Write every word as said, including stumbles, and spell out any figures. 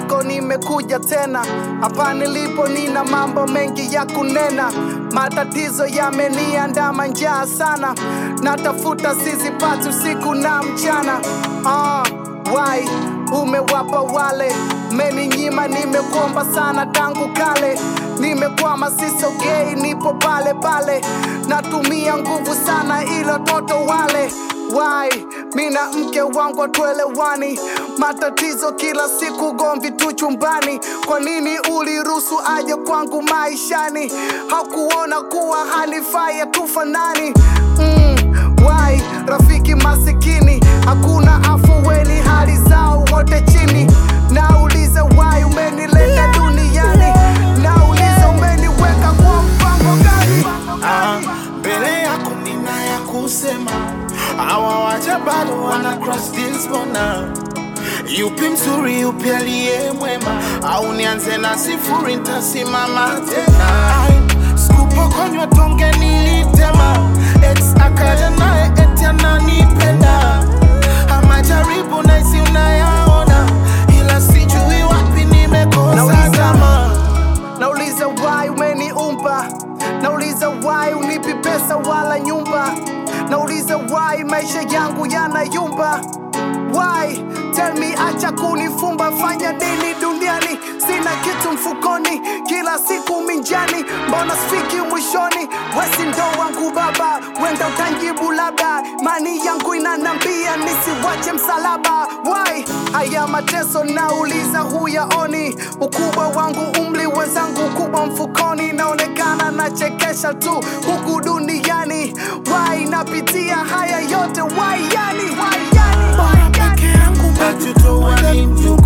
mabadiliko nimekuja tena. Hapa nilipo nina mambo mengi ya kunena. Matatizo yameniandama, njaa sana, natafuta sizipati usiku na mchana. Ah, why umewapa wale meninyima? Nimekuomba sana tangu kale, nimekwama sisogei, nipo pale pale, natumia nguvu sana ilo toto wale. Why mina mke wangu atuelewani? Matatizo kila siku, gomvi tu chumbani. Kwa nini uliruhusu aje kwangu maishani? Hakuona kuwa hanifai tufanani? mm, Why rafiki masikini, hakuna afuweni, hali zao wote chini. Nauliza why umenileta duniani, nauliza umeniweka kwa mpango gani? Mbele yako nina ya kusema, hawa waja bado wana cross deals bona. Yupi mzuri yupi aliye mwema, au nianze na sifuri nitasimama tena. Sikupokonywa tonge nilitema, ex akaja naye eti ananipenda. Ama jaribu na isi unayaona, ila sijui wapi nimekosa zama. Nauliza why umeniumba, nauliza why unipi pesa wala nyumba, nauliza why maisha yangu yanayumba. Why? Tell me, acha kunifumba, fanya nini duniani? Sina kitu mfukoni, kila siku minjani, mbona sifiki mwishoni? Wesi ndo wangu baba, wenda utanjibu labda, mani yangu inanambia nisiwache msalaba. Why? Haya mateso nauliza huyaoni, ukubwa wangu umli wenzangu ukubwa mfukoni, naonekana nachekesha tu huku duniani. Why napitia haya yote? Why yani? Why yani? Peke yangu majuto walimjua